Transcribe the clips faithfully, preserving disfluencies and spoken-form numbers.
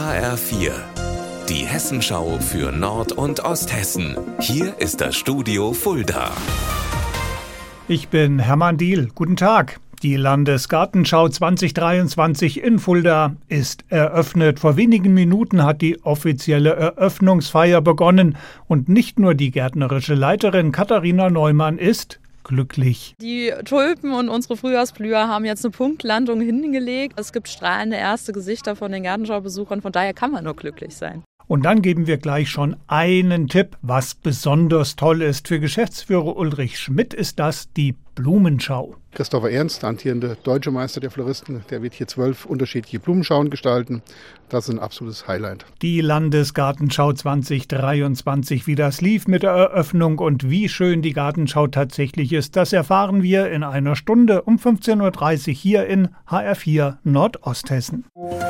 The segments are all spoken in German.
H R vier, die Hessenschau für Nord- und Osthessen. Hier ist das Studio Fulda. Ich bin Hermann Diehl. Guten Tag. Die Landesgartenschau zwanzig dreiundzwanzig in Fulda ist eröffnet. Vor wenigen Minuten hat die offizielle Eröffnungsfeier begonnen. Und nicht nur die gärtnerische Leiterin Katharina Neumann ist glücklich. Die Tulpen und unsere Frühjahrsblüher haben jetzt eine Punktlandung hingelegt. Es gibt strahlende erste Gesichter von den Gartenschaubesuchern. Von daher kann man nur glücklich sein. Und dann geben wir gleich schon einen Tipp, was besonders toll ist. Für Geschäftsführer Ulrich Schmidt ist das die Blumenschau. Christopher Ernst, amtierende deutsche Meister der Floristen, der wird hier zwölf unterschiedliche Blumenschauen gestalten. Das ist ein absolutes Highlight. Die Landesgartenschau zwanzig dreiundzwanzig, wie das lief mit der Eröffnung und wie schön die Gartenschau tatsächlich ist, das erfahren wir in einer Stunde um fünfzehn Uhr dreißig hier in H R vier Nordosthessen.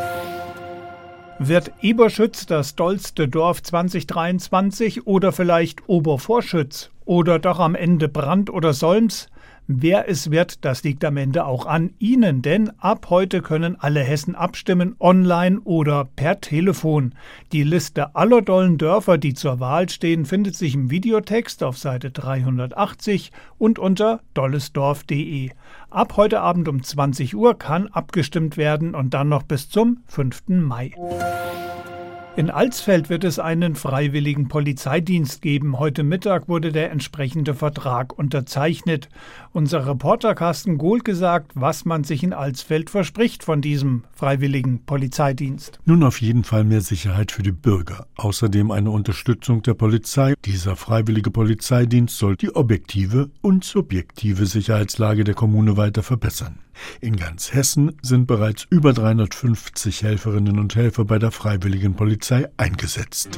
Wird Eberschütz das dollste Dorf zwanzig dreiundzwanzig oder vielleicht Obervorschütz oder doch am Ende Brand oder Solms? Wer es wird, das liegt am Ende auch an Ihnen, denn ab heute können alle Hessen abstimmen, online oder per Telefon. Die Liste aller dollen Dörfer, die zur Wahl stehen, findet sich im Videotext auf Seite dreihundertachtzig und unter dollesdorf punkt de. Ab heute Abend um zwanzig Uhr kann abgestimmt werden und dann noch bis zum fünften Mai. In Alsfeld wird es einen freiwilligen Polizeidienst geben. Heute Mittag wurde der entsprechende Vertrag unterzeichnet. Unser Reporter Carsten Gohl gesagt, was man sich in Alsfeld verspricht von diesem freiwilligen Polizeidienst. Nun auf jeden Fall mehr Sicherheit für die Bürger. Außerdem eine Unterstützung der Polizei. Dieser freiwillige Polizeidienst soll die objektive und subjektive Sicherheitslage der Kommune weiter verbessern. In ganz Hessen sind bereits über dreihundertfünfzig Helferinnen und Helfer bei der Freiwilligen Polizei eingesetzt.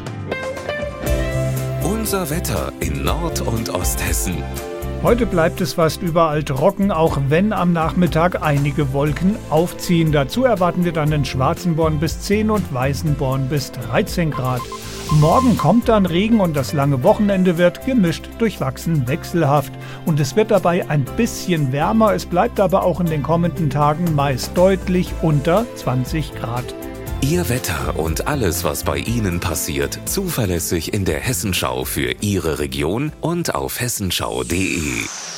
Unser Wetter in Nord- und Osthessen. Heute bleibt es fast überall trocken, auch wenn am Nachmittag einige Wolken aufziehen. Dazu erwarten wir dann in Schwarzenborn bis zehn und Weißenborn bis dreizehn Grad. Morgen kommt dann Regen und das lange Wochenende wird gemischt, durchwachsen, wechselhaft. Und es wird dabei ein bisschen wärmer, es bleibt aber auch in den kommenden Tagen meist deutlich unter zwanzig Grad. Ihr Wetter und alles, was bei Ihnen passiert, zuverlässig in der Hessenschau für Ihre Region und auf hessenschau punkt de.